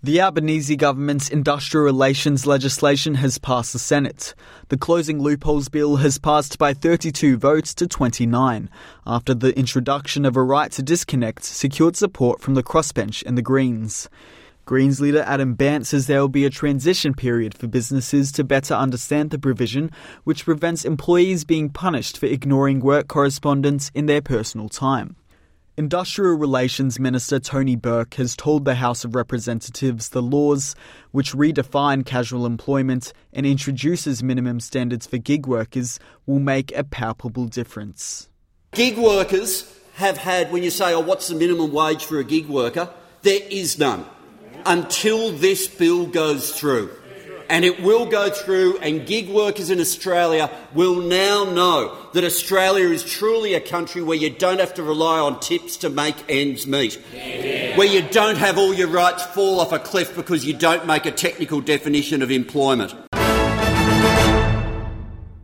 The Albanese government's industrial relations legislation has passed the Senate. The Closing Loopholes Bill has passed by 32 votes to 29, after the introduction of a right to disconnect secured support from the crossbench and the Greens. Greens leader Adam Bandt says there will be a transition period for businesses to better understand the provision, which prevents employees being punished for ignoring work correspondence in their personal time. Industrial Relations Minister Tony Burke has told the House of Representatives the laws, which redefine casual employment and introduces minimum standards for gig workers, will make a palpable difference. Gig workers have had, when you say, what's the minimum wage for a gig worker? There is none until this bill goes through. And it will go through, and gig workers in Australia will now know that Australia is truly a country where you don't have to rely on tips to make ends meet, where you don't have all your rights fall off a cliff because you don't make a technical definition of employment.